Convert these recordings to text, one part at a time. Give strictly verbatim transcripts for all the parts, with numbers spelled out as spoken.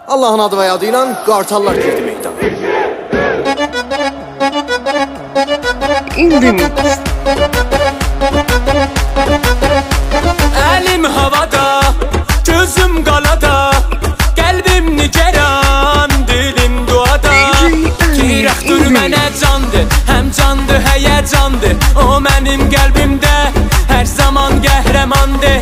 Allah'ın adı və yadı ilə qartallar girdi meydana. Əlim havada, gözüm qalada, qəlbim nigeran, dilim duada. Tirəxtür mənə candır, həm candır, həyəcandır. O mənim qəlbimdə hər zaman qəhrəmandır.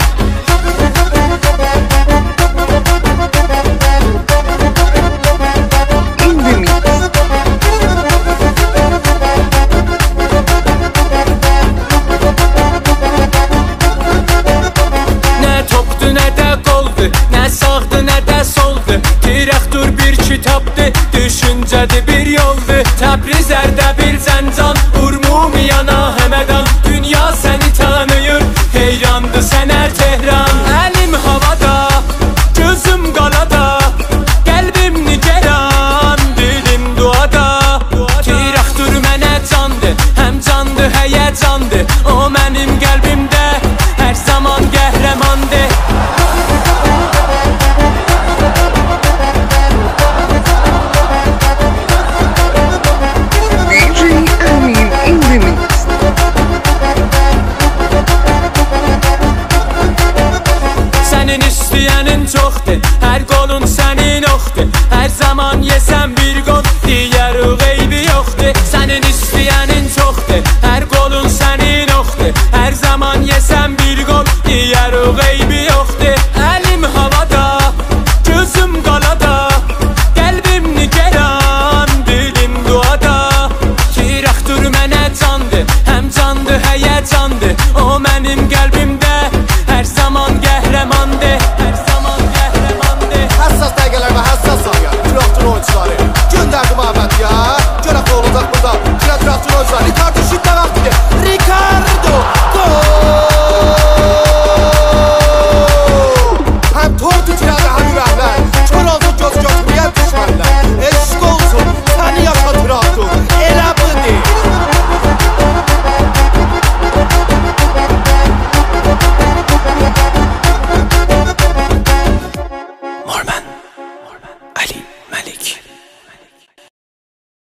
Nə sağdı, nə də soldu. Tirəxtür bir kitabdır, düşüncədir bir yoldur. Təbriz Ərdəbil Zəncan, Urmumiyana Həmədan. Dünya səni tanıyır, heyrandır sənər Tehran. Əlim havada, gözüm qalada, qəlbim nigeran, dilim duada. Tirəxtür mənə candır, həm candır, həyəcandır. O mənim qəlbimdə hər zaman qəhrəmandır. Sənin istəyənin çoxdur, hər qolun sənin oxdur. Hər zaman yesən bir qol